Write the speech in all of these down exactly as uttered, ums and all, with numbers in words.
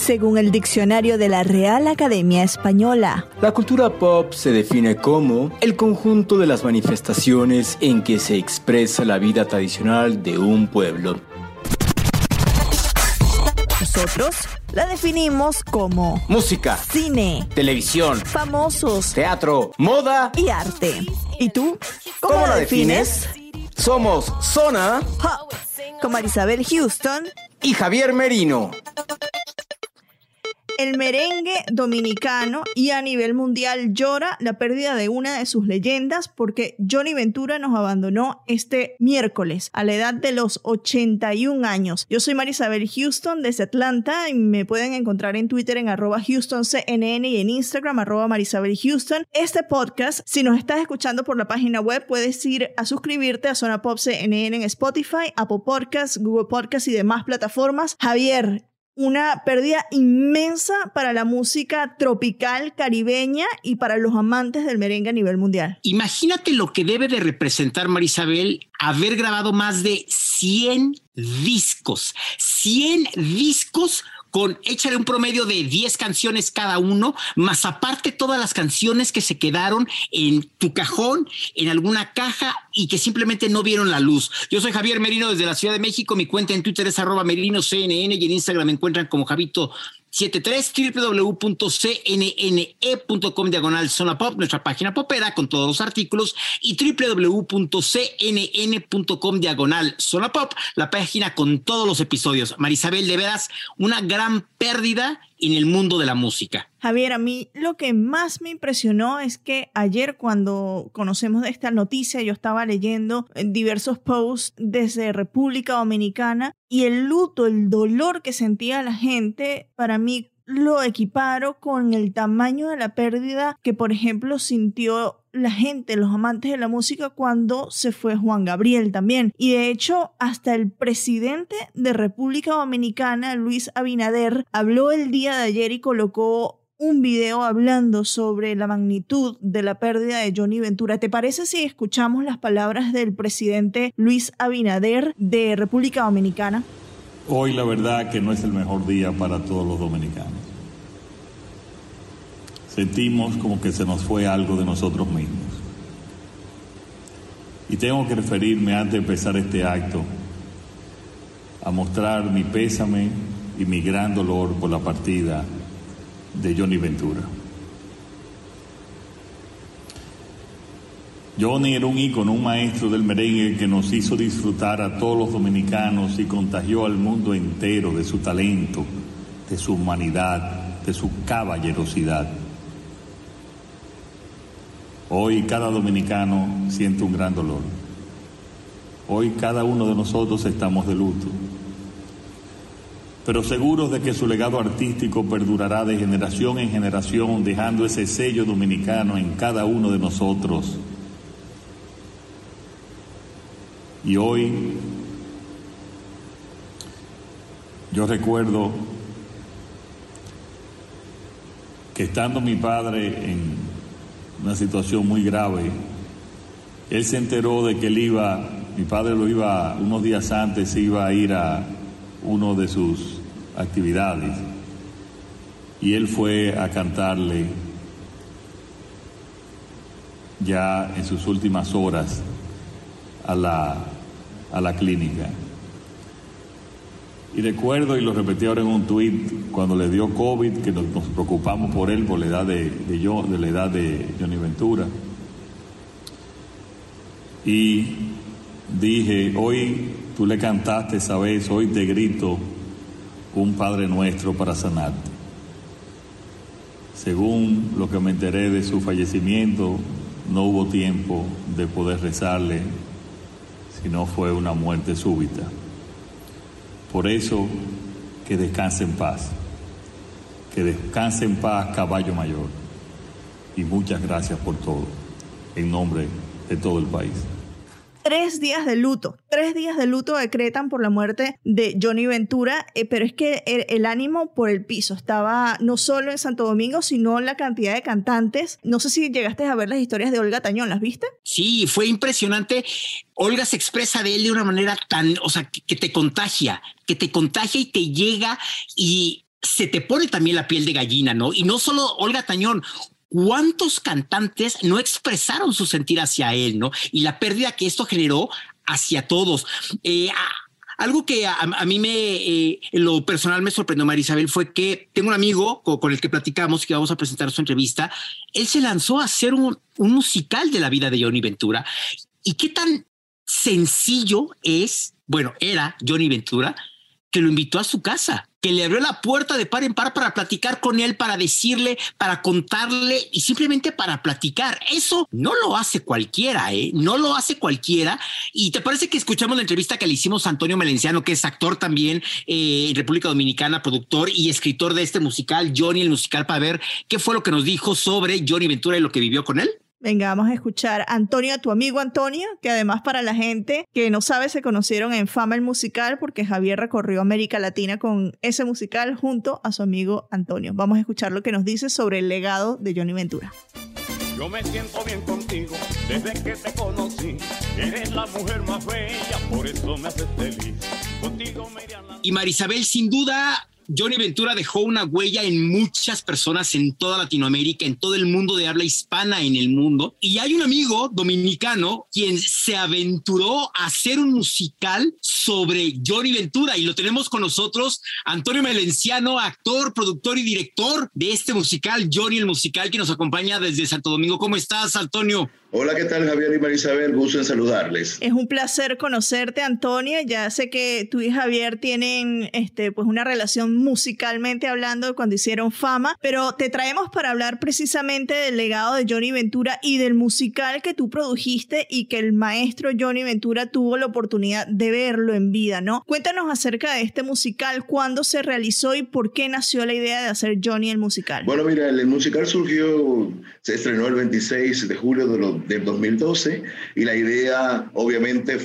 según el diccionario de la Real Academia Española. La cultura pop se define como el conjunto de las manifestaciones en que se expresa la vida tradicional de un pueblo. Nosotros la definimos como música, cine, televisión, famosos, teatro, moda y arte. ¿Y tú? ¿Cómo, ¿Cómo la la defines? defines? Somos Zona Pop, con Marisabel Houston y Javier Merino. El merengue dominicano y a nivel mundial llora la pérdida de una de sus leyendas porque Johnny Ventura nos abandonó este miércoles a la edad de los ochenta y un años. Yo soy Marisabel Houston desde Atlanta y me pueden encontrar en Twitter en arroba HoustonCNN y en Instagram arroba Marisabel Houston. Este podcast, si nos estás escuchando por la página web, puedes ir a suscribirte a Zona Pop C N N en Spotify, Apple Podcasts, Google Podcasts y demás plataformas. Javier, una pérdida inmensa para la música tropical caribeña y para los amantes del merengue a nivel mundial. Imagínate lo que debe de representar, Marisabel, haber grabado más de cien discos. cien discos con, échale un promedio de diez canciones cada uno, más aparte todas las canciones que se quedaron en tu cajón, en alguna caja y que simplemente no vieron la luz. Yo soy Javier Merino desde la Ciudad de México. Mi cuenta en Twitter es arroba merinocnn y en Instagram me encuentran como Javito setenta y tres, www.cnne.com diagonal Zona Pop, nuestra página popera con todos los artículos, y www.cnn.com diagonal Zona Pop, la página con todos los episodios. Marisabel, de veras, una gran pérdida en el mundo de la música. Javier, a mí lo que más me impresionó es que ayer cuando conocemos de esta noticia, yo estaba leyendo diversos posts desde República Dominicana y el luto, el dolor que sentía la gente, para mí lo equiparo con el tamaño de la pérdida que, por ejemplo, sintió la gente, los amantes de la música cuando se fue Juan Gabriel también. Y de hecho, hasta el presidente de República Dominicana, Luis Abinader, habló el día de ayer y colocó un video hablando sobre la magnitud de la pérdida de Johnny Ventura. ¿Te parece si escuchamos las palabras del presidente Luis Abinader de República Dominicana? Hoy la verdad que no es el mejor día para todos los dominicanos. Sentimos como que se nos fue algo de nosotros mismos. Y tengo que referirme antes de empezar este acto a mostrar mi pésame y mi gran dolor por la partida de Johnny Ventura. Johnny era un ícono, un maestro del merengue que nos hizo disfrutar a todos los dominicanos y contagió al mundo entero de su talento, de su humanidad, de su caballerosidad. Hoy cada dominicano siente un gran dolor. Hoy cada uno de nosotros estamos de luto, pero seguros de que su legado artístico perdurará de generación en generación, dejando ese sello dominicano en cada uno de nosotros. Y hoy yo recuerdo que estando mi padre en una situación muy grave, él se enteró de que él iba, mi padre lo iba, unos días antes iba a ir a uno de sus actividades y él fue a cantarle ya en sus últimas horas a la, a la clínica. Y recuerdo, y lo repetí ahora en un tuit, cuando le dio COVID, que nos, nos preocupamos por él, por la edad de, de, yo, de la edad de Johnny Ventura. Y dije, hoy tú le cantaste esa vez, hoy te grito un Padre Nuestro para sanarte. Según lo que me enteré de su fallecimiento, no hubo tiempo de poder rezarle, sino fue una muerte súbita. Por eso, que descanse en paz. Que descanse en paz, caballo mayor. Y muchas gracias por todo, en nombre de todo el país. Tres días de luto, tres días de luto decretan por la muerte de Johnny Ventura, eh, pero es que el, el ánimo por el piso estaba no solo en Santo Domingo, sino la cantidad de cantantes. No sé si llegaste a ver las historias de Olga Tañón, ¿las viste? Sí, fue impresionante. Olga se expresa de él de una manera tan, o sea, que, que te contagia, que te contagia y te llega y se te pone también la piel de gallina, ¿no? Y no solo Olga Tañón, ¿cuántos cantantes no expresaron su sentir hacia él, ¿no? Y la pérdida que esto generó hacia todos. Eh, algo que a, a mí me, eh, en lo personal me sorprendió, María Isabel, fue que tengo un amigo con, con el que platicamos, que vamos a presentar su entrevista. Él se lanzó a hacer un, un musical de la vida de Johnny Ventura. ¿Y qué tan sencillo es? Bueno, era Johnny Ventura, que lo invitó a su casa, que le abrió la puerta de par en par para platicar con él, para decirle, para contarle y simplemente para platicar. Eso no lo hace cualquiera, ¿eh? No lo hace cualquiera. ¿Y te parece que escuchamos la entrevista que le hicimos a Antonio Melenciano, que es actor también eh, en República Dominicana, productor y escritor de este musical, Johnny el Musical, para ver qué fue lo que nos dijo sobre Johnny Ventura y lo que vivió con él? Venga, vamos a escuchar a Antonio, a tu amigo Antonio, que además para la gente que no sabe se conocieron en Fama el Musical porque Javier recorrió América Latina con ese musical junto a su amigo Antonio. Vamos a escuchar lo que nos dice sobre el legado de Johnny Ventura. Yo me siento bien contigo desde que te conocí. Eres la mujer más bella, por eso me haces feliz. Contigo me irían las... Y María Isabel, sin duda, Johnny Ventura dejó una huella en muchas personas en toda Latinoamérica, en todo el mundo de habla hispana en el mundo. Y hay un amigo dominicano quien se aventuró a hacer un musical sobre Johnny Ventura y lo tenemos con nosotros, Antonio Melenciano, actor, productor y director de este musical, Johnny el Musical, que nos acompaña desde Santo Domingo. ¿Cómo estás, Antonio? Hola, ¿qué tal, Javier y María Isabel? Gusto en saludarles. Es un placer conocerte, Antonio. Ya sé que tú y Javier tienen este, pues una relación musicalmente hablando cuando hicieron Fama, pero te traemos para hablar precisamente del legado de Johnny Ventura y del musical que tú produjiste y que el maestro Johnny Ventura tuvo la oportunidad de verlo en vida, ¿no? Cuéntanos acerca de este musical, cuándo se realizó y por qué nació la idea de hacer Johnny el Musical. Bueno, mira, el, el musical surgió, se estrenó el veintiséis de julio de los del dos mil doce y la idea obviamente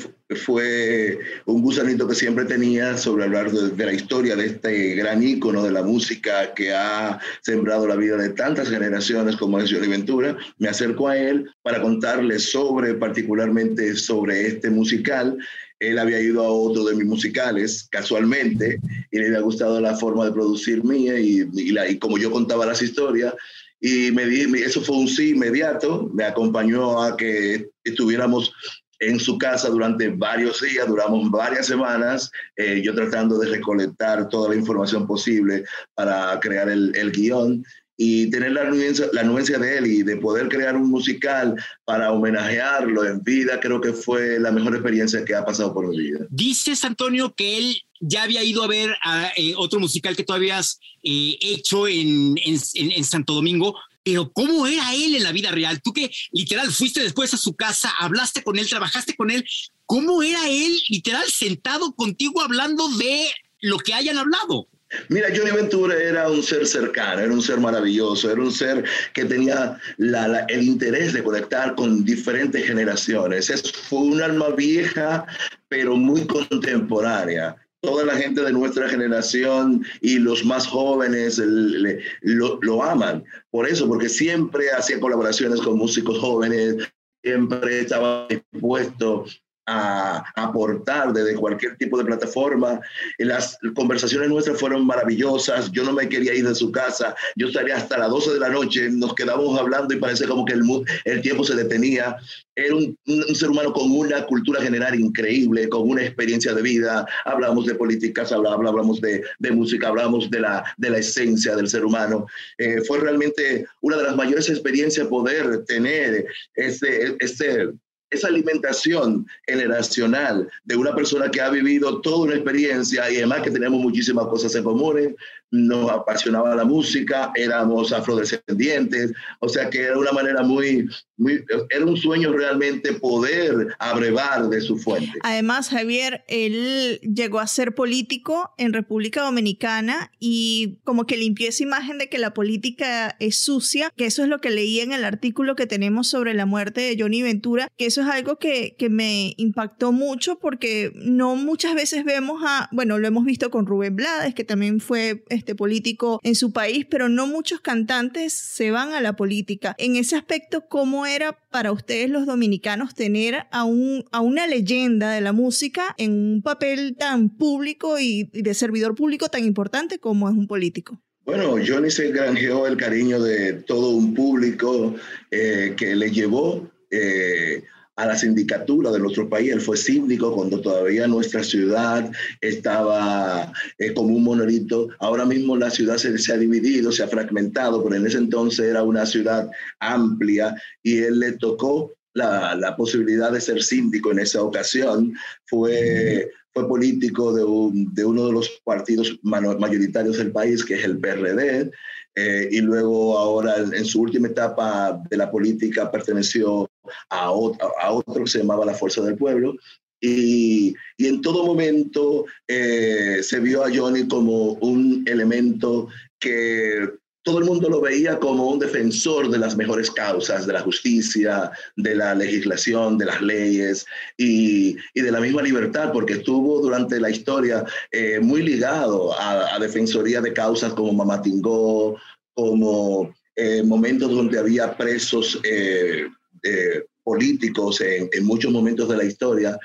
fue un gusanito que siempre tenía sobre hablar de, de la historia de este gran ícono de la música que ha sembrado la vida de tantas generaciones como es Johnny Ventura. Me acerco a él para contarles sobre, particularmente sobre este musical. Él había ido a otro de mis musicales casualmente y le había gustado la forma de producir mía y, y, la, y como yo contaba las historias. Y me di, eso fue un sí inmediato, me acompañó a que estuviéramos en su casa durante varios días, duramos varias semanas, eh, yo tratando de recolectar toda la información posible para crear el, el guión y tener la anuencia, la anuencia de él y de poder crear un musical para homenajearlo en vida, creo que fue la mejor experiencia que ha pasado por mi vida. Dices, Antonio, que él ya había ido a ver a, eh, otro musical que tú habías eh, hecho en, en, en Santo Domingo, pero ¿cómo era él en la vida real? Tú que literal fuiste después a su casa, hablaste con él, trabajaste con él, ¿cómo era él literal sentado contigo hablando de lo que hayan hablado? Mira, Johnny Ventura era un ser cercano, era un ser maravilloso, era un ser que tenía la, la, el interés de conectar con diferentes generaciones. Es, fue un alma vieja, pero muy contemporánea. Toda la gente de nuestra generación y los más jóvenes le, lo, lo aman. Por eso, porque siempre hacía colaboraciones con músicos jóvenes, siempre estaba dispuesto a aportar desde cualquier tipo de plataforma. Las conversaciones nuestras fueron maravillosas. Yo no me quería ir de su casa. Yo estaría hasta las doce de la noche. Nos quedábamos hablando y parecía como que el, el tiempo se detenía. Era un, un ser humano con una cultura general increíble, con una experiencia de vida. Hablábamos de políticas, hablábamos de, de música, hablábamos de la, de la esencia del ser humano. Eh, fue realmente una de las mayores experiencias poder tener este... este esa alimentación generacional de una persona que ha vivido toda una experiencia y además que tenemos muchísimas cosas en común. Nos apasionaba la música, éramos afrodescendientes, o sea que era una manera muy, muy, era un sueño realmente poder abrevar de su fuente. Además, Javier, él llegó a ser político en República Dominicana y como que limpió esa imagen de que la política es sucia, que eso es lo que leí en el artículo que tenemos sobre la muerte de Johnny Ventura, que eso es algo que, que me impactó mucho porque no muchas veces vemos a, bueno, lo hemos visto con Rubén Blades, que también fue este político en su país, pero no muchos cantantes se van a la política. En ese aspecto, ¿cómo era para ustedes los dominicanos tener a, un, a una leyenda de la música en un papel tan público y, y de servidor público tan importante como es un político? Bueno, Johnny se granjeó el cariño de todo un público eh, que le llevó eh, a la sindicatura de nuestro país. Él fue síndico cuando todavía nuestra ciudad estaba eh, como un monolito. Ahora mismo la ciudad se, se ha dividido, se ha fragmentado, pero en ese entonces era una ciudad amplia y él le tocó la, la posibilidad de ser síndico en esa ocasión. Fue... Fue político de, un, de uno de los partidos mayoritarios del país, que es el P R D, eh, y luego ahora en su última etapa de la política perteneció a otro, a otro que se llamaba la Fuerza del Pueblo, y, y en todo momento eh, se vio a Johnny como un elemento que todo el mundo lo veía como un defensor de las mejores causas, de la justicia, de la legislación, de las leyes y, y de la misma libertad, porque estuvo durante la historia eh, muy ligado a, a defensoría de causas como Mamatingó, como eh, momentos donde había presos eh, eh, políticos en, en muchos momentos de la historia,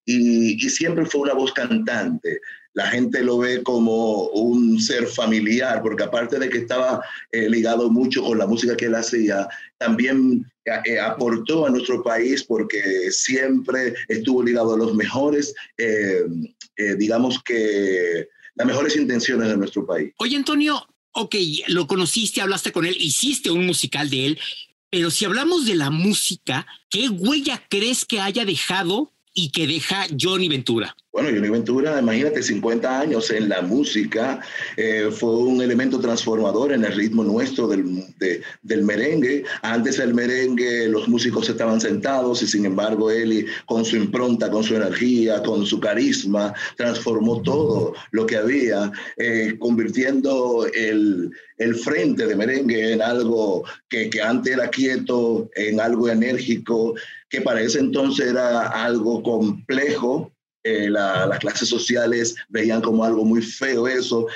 y, y siempre fue una voz cantante. La gente lo ve como un ser familiar, porque aparte de que estaba eh, ligado mucho con la música que él hacía, también eh, aportó a nuestro país porque siempre estuvo ligado a los mejores, eh, eh, digamos que las mejores intenciones de nuestro país. Oye, Antonio, ok, lo conociste, hablaste con él, hiciste un musical de él, pero si hablamos de la música, ¿qué huella crees que haya dejado y que deja Johnny Ventura? Bueno, Johnny Ventura, imagínate, cincuenta años en la música, eh, fue un elemento transformador en el ritmo nuestro del, de, del merengue. Antes el merengue, los músicos estaban sentados y sin embargo él, con su impronta, con su energía, con su carisma, transformó todo lo que había, eh, convirtiendo el, el frente de merengue en algo que, que antes era quieto, en algo enérgico, que para ese entonces era algo complejo. Eh, la, las clases sociales veían como algo muy feo eso,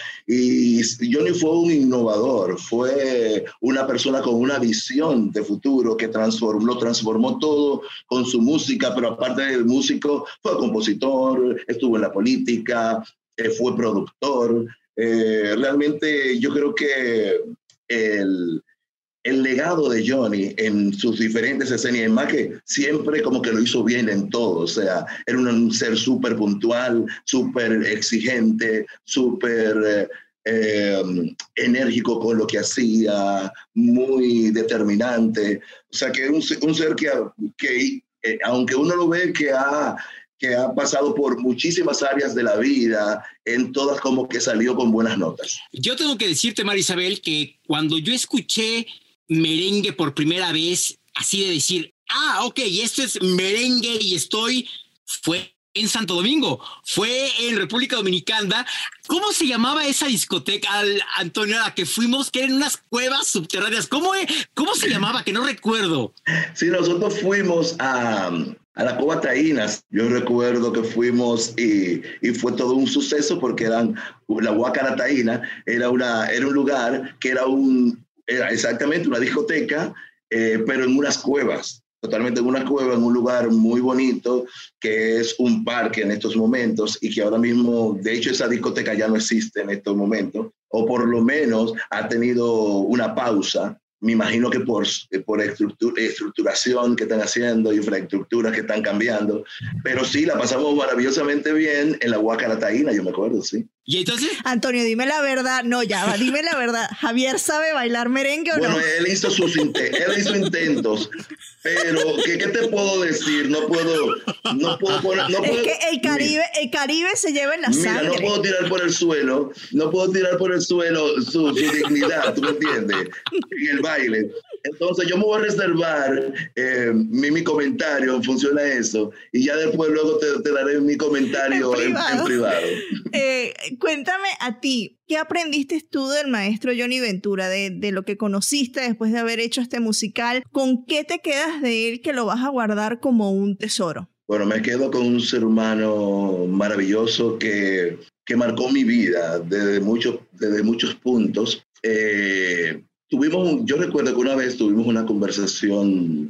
y Johnny fue un innovador, fue una persona con una visión de futuro que transformó, lo transformó todo con su música, pero aparte del músico, fue compositor, estuvo en la política, eh, fue productor. Eh, realmente yo creo que el... El legado de Johnny en sus diferentes escenas, y más que siempre como que lo hizo bien en todo, o sea, era un ser súper puntual, súper exigente, súper eh, enérgico con lo que hacía, muy determinante, o sea, que un, un ser que, que eh, aunque uno lo ve que ha, que ha pasado por muchísimas áreas de la vida, en todas como que salió con buenas notas. Yo tengo que decirte, Marisabel, que cuando yo escuché merengue por primera vez, así de decir, ah, ok, esto es merengue y estoy, fue en Santo Domingo, fue en República Dominicana. ¿Cómo se llamaba esa discoteca, Antonio, a la que fuimos, que eran unas cuevas subterráneas? ¿Cómo, cómo se llamaba? Que no recuerdo. Sí, nosotros fuimos a... a la Cueva Taínas. Yo recuerdo que fuimos y, y fue todo un suceso porque eran, la Guácara Taína era, una, era un lugar que era, un, era exactamente una discoteca, eh, pero en unas cuevas, totalmente en una cueva, en un lugar muy bonito, que es un parque en estos momentos y que ahora mismo, de hecho, esa discoteca ya no existe en estos momentos, o por lo menos ha tenido una pausa. Me imagino que por, por estructuración que están haciendo, infraestructuras que están cambiando, pero sí, la pasamos maravillosamente bien en la Guácara Taína, yo me acuerdo, sí. ¿Y entonces? Antonio, dime la verdad. No, ya va, dime la verdad. ¿Javier sabe bailar merengue o bueno, no? Bueno, él hizo sus intentos, él hizo intentos, pero ¿qué, ¿qué te puedo decir? No puedo, no puedo poner... No es puedo, que el Caribe, el Caribe se lleva en la mira, sangre. no puedo tirar por el suelo, no puedo tirar por el suelo su, su dignidad, ¿tú me entiendes? En el baile. Entonces yo me voy a reservar eh, mi, mi comentario en función a eso y ya después luego te, te daré mi comentario en privado. En, en privado. Eh, cuéntame a ti, ¿qué aprendiste tú del maestro Johnny Ventura, de, de lo que conociste después de haber hecho este musical? ¿Con qué te quedas de él que lo vas a guardar como un tesoro? Bueno, me quedo con un ser humano maravilloso que, que marcó mi vida desde, mucho, desde muchos puntos. Eh, Tuvimos, yo recuerdo que una vez tuvimos una conversación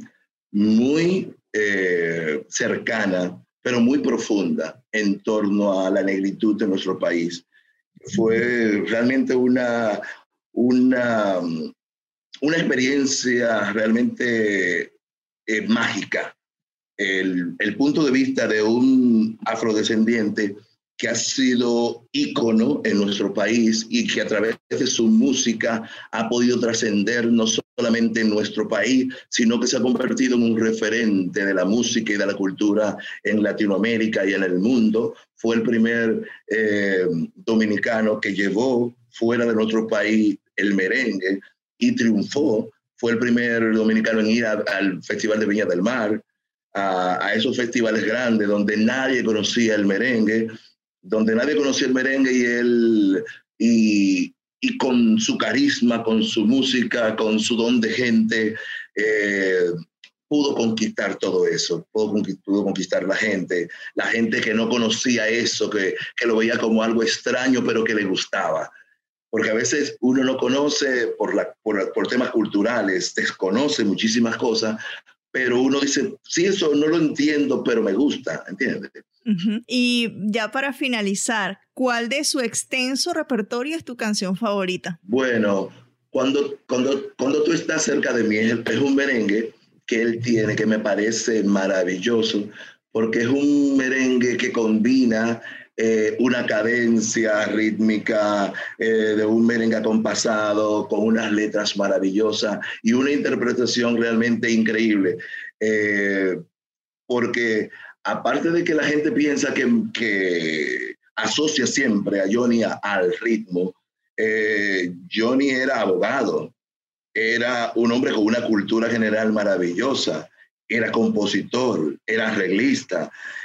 muy eh, cercana, pero muy profunda en torno a la negritud de nuestro país. Fue realmente una, una, una experiencia realmente eh, mágica. El, el punto de vista de un afrodescendiente que ha sido ícono en nuestro país y que a través de su música ha podido trascender no solamente en nuestro país, sino que se ha convertido en un referente de la música y de la cultura en Latinoamérica y en el mundo. Fue el primer eh, dominicano que llevó fuera de nuestro país el merengue y triunfó. Fue el primer dominicano en ir a, al Festival de Viña del Mar, a, a esos festivales grandes donde nadie conocía el merengue, donde nadie conocía el merengue y él, y, y con su carisma, con su música, con su don de gente, eh, pudo conquistar todo eso, pudo conquistar, pudo conquistar la gente, la gente que no conocía eso, que, que lo veía como algo extraño, pero que le gustaba. Porque a veces uno no conoce por, la, por, por temas culturales, desconoce muchísimas cosas, pero uno dice, sí, eso no lo entiendo, pero me gusta, ¿entiendes? Uh-huh. Y ya para finalizar, ¿cuál de su extenso repertorio es tu canción favorita? Bueno, cuando, cuando, cuando tú estás cerca de mí, es, es un merengue que él tiene que me parece maravilloso, porque es un merengue que combina eh, una cadencia rítmica eh, de un merengue acompasado con unas letras maravillosas y una interpretación realmente increíble. Eh, porque aparte de que la gente piensa que, que asocia siempre a Johnny a, al ritmo, eh, Johnny era abogado, era un hombre con una cultura general maravillosa, era compositor, era arreglista.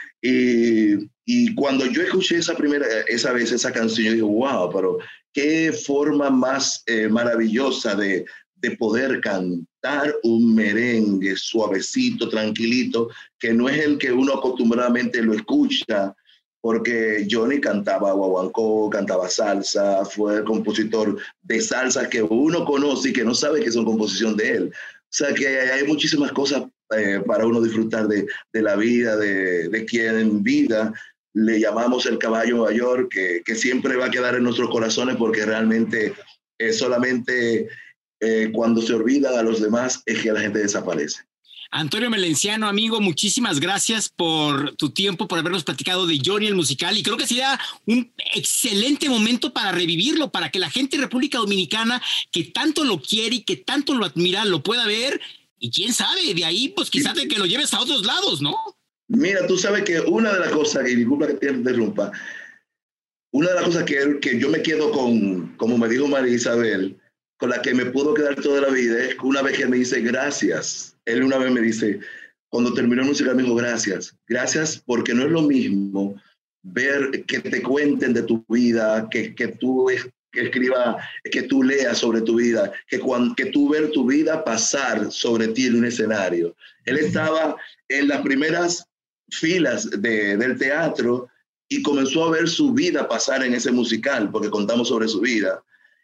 Y, y cuando yo escuché esa primera, esa vez esa canción, yo dije, wow, pero qué forma más eh, maravillosa de, de poder cantar un merengue suavecito, tranquilito, que no es el que uno acostumbradamente lo escucha, porque Johnny cantaba guaguancó, cantaba salsa, fue el compositor de salsa que uno conoce y que no sabe que son composición de él. O sea que hay muchísimas cosas eh, para uno disfrutar de, de la vida, de, de quien en vida le llamamos el caballo mayor, que, que siempre va a quedar en nuestros corazones porque realmente eh, solamente eh, cuando se olvida a los demás es que la gente desaparece. Antonio Melenciano, amigo, muchísimas gracias por tu tiempo, por habernos platicado de Johnny el musical, y creo que sería un excelente momento para revivirlo, para que la gente de República Dominicana que tanto lo quiere y que tanto lo admira lo pueda ver, y quién sabe, de ahí pues quizás de que lo lleves a otros lados, ¿no? Mira, tú sabes que una de las cosas, y disculpa que te interrumpa, una de las cosas que, que yo me quedo con, como me dijo María Isabel, con la que me puedo quedar toda la vida, es una vez que me dice gracias. Él una vez me dice, cuando terminó el musical, me dijo gracias. Gracias porque no es lo mismo ver que te cuenten de tu vida, que, que tú es, que escriba, que tú leas sobre tu vida, que, cuando, que tú ver tu vida pasar sobre ti en un escenario. Él estaba en las primeras filas de, del teatro y comenzó a ver su vida pasar en ese musical, porque contamos sobre su vida.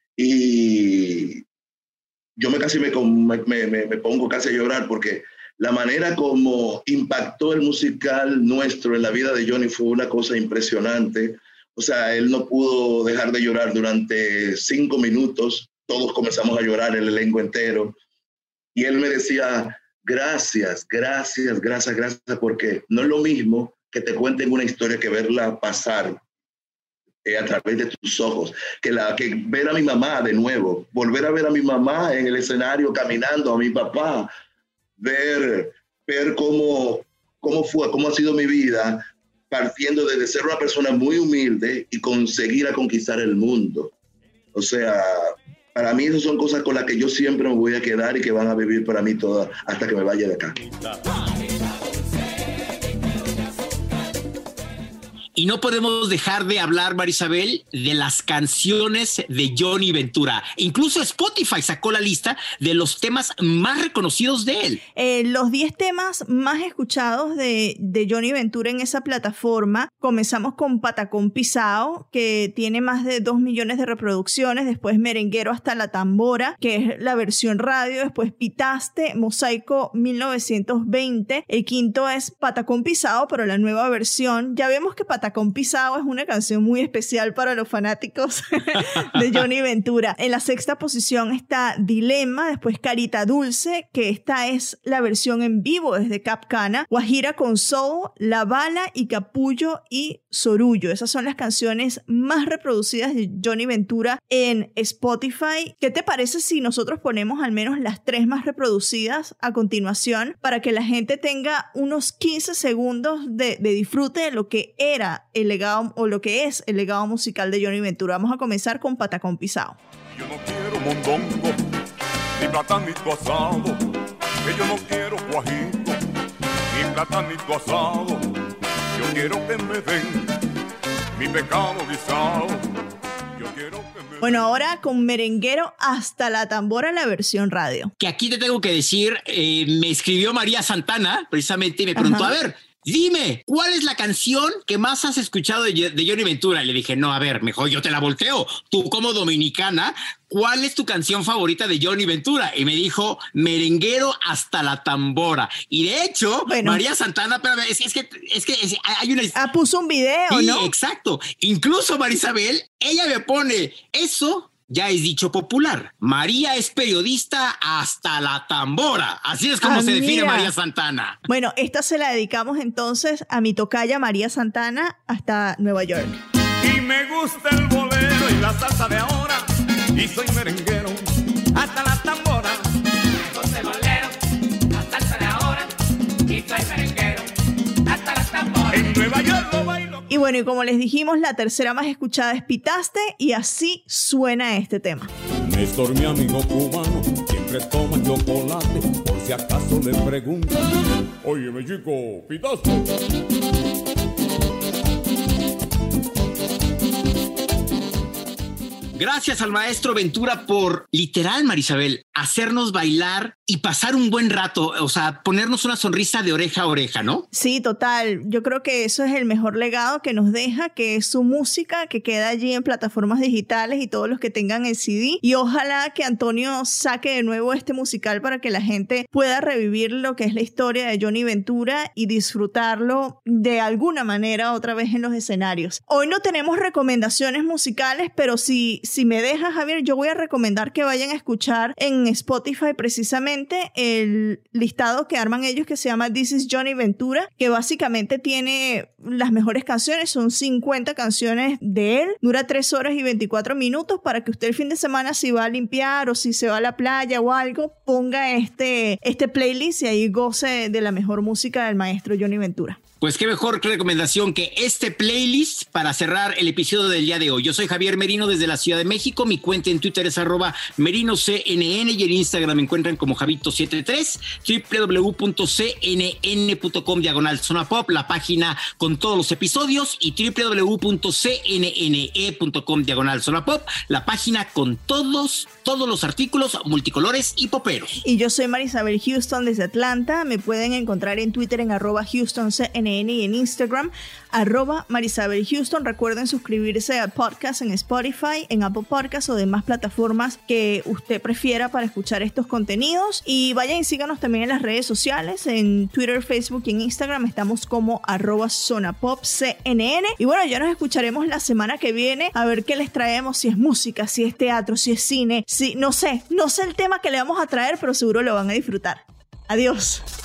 Y yo me casi me, me, me, me pongo casi a llorar porque la manera como impactó el musical nuestro en la vida de Johnny fue una cosa impresionante. O sea, él no pudo dejar de llorar durante cinco minutos. Todos comenzamos a llorar, el elenco entero. Y él me decía, gracias, gracias, gracias, gracias, porque no es lo mismo que te cuenten una historia que verla pasar Eh, a través de tus ojos, que, la, que ver a mi mamá de nuevo, volver a ver a mi mamá en el escenario caminando, a mi papá, ver, ver cómo, cómo, fue, cómo ha sido mi vida partiendo desde ser una persona muy humilde y conseguir a conquistar el mundo. O sea, para mí esas son cosas con las que yo siempre me voy a quedar y que van a vivir para mí todas hasta que me vaya de acá. Y no podemos dejar de hablar, Marisabel, de las canciones de Johnny Ventura. Incluso Spotify sacó la lista de los temas más reconocidos de él. Eh, los diez temas más escuchados de, de Johnny Ventura en esa plataforma. Comenzamos con Patacón Pisao, que tiene más de dos millones de reproducciones. Después Merenguero hasta la tambora, que es la versión radio. Después Pitaste, Mosaico mil novecientos veinte. El quinto es Patacón Pisao, pero la nueva versión. Ya vemos que Patacón Pisao es una canción muy especial para los fanáticos de Johnny Ventura. En la sexta posición está Dilema, después Carita Dulce, que esta es la versión en vivo desde Capcana, Guajira con Soul, La Bala y Capullo y Sorullo. Esas son las canciones más reproducidas de Johnny Ventura en Spotify. ¿Qué te parece si nosotros ponemos al menos las tres más reproducidas a continuación para que la gente tenga unos quince segundos de, de disfrute de lo que era el legado o lo que es el legado musical de Johnny Ventura? Vamos a comenzar con Patacón Pisao. Yo no quiero mondongo, ni platanito asado, que yo no quiero guajito, ni platanito asado, yo quiero que me den mi pecado guisado, yo quiero que me... Bueno, ahora con Merenguero hasta la tambora, la versión radio. Que aquí te tengo que decir, eh, me escribió María Santana, precisamente, y me preguntó, Ajá. a ver, dime, ¿cuál es la canción que más has escuchado de, de Johnny Ventura? Y le dije, no, a ver, mejor yo te la volteo. Tú como dominicana, ¿cuál es tu canción favorita de Johnny Ventura? Y me dijo, Merenguero hasta la tambora. Y de hecho, bueno, María Santana, pero es, es que, es que es, hay una... Ah, puso un video, sí, ¿no? Exacto. Incluso Marisabel, ella me pone eso... Ya es dicho popular. María es periodista hasta la tambora. Así es como ah, se define María Santana. Bueno, esta se la dedicamos entonces a mi tocaya María Santana hasta Nueva York. Y me gusta el bolero y la salsa de ahora. Y soy merenguero hasta la tambora. Me gusta el bolero, la salsa de ahora. Y soy merenguero hasta la tambora. En Nueva York lo bailo. Y bueno, y como les dijimos, la tercera más escuchada es Pitaste, y así suena este tema. Néstor, mi amigo cubano, siempre toma chocolate, por si acaso le preguntan. Óyeme, chico, Pitaste. Gracias al maestro Ventura por, literal, Marisabel, hacernos bailar y pasar un buen rato, o sea, ponernos una sonrisa de oreja a oreja, ¿no? Sí, total. Yo creo que eso es el mejor legado que nos deja, que es su música, que queda allí en plataformas digitales y todos los que tengan el C D. Y ojalá que Antonio saque de nuevo este musical para que la gente pueda revivir lo que es la historia de Johnny Ventura y disfrutarlo de alguna manera otra vez en los escenarios. Hoy no tenemos recomendaciones musicales, pero si... Si me dejas, Javier, yo voy a recomendar que vayan a escuchar en Spotify precisamente el listado que arman ellos que se llama This is Johnny Ventura, que básicamente tiene las mejores canciones, son cincuenta canciones de él, dura tres horas y veinticuatro minutos para que usted el fin de semana, si va a limpiar o si se va a la playa o algo, ponga este, este playlist y ahí goce de la mejor música del maestro Johnny Ventura. Pues qué mejor recomendación que este playlist para cerrar el episodio del día de hoy. Yo soy Javier Merino desde la Ciudad de México. Mi cuenta en Twitter es arroba merinocnn y en Instagram me encuentran como Javito setenta y tres, www.cnn.com diagonal Zona Pop, la página con todos los episodios, y www.cnne.com diagonal Zona Pop, la página con todos, todos los artículos multicolores y poperos. Y yo soy Marisabel Houston desde Atlanta. Me pueden encontrar en Twitter en arroba HoustonCNN y en Instagram arroba Marisabel Houston. Recuerden suscribirse al podcast en Spotify, en Apple Podcasts o demás plataformas que usted prefiera para escuchar estos contenidos, y vayan y síganos también en las redes sociales, en Twitter, Facebook y en Instagram estamos como arroba Zona Pop C N N. Y bueno, ya nos escucharemos la semana que viene a ver qué les traemos, si es música, si es teatro, si es cine, si no sé, no sé el tema que le vamos a traer, pero seguro lo van a disfrutar. Adiós.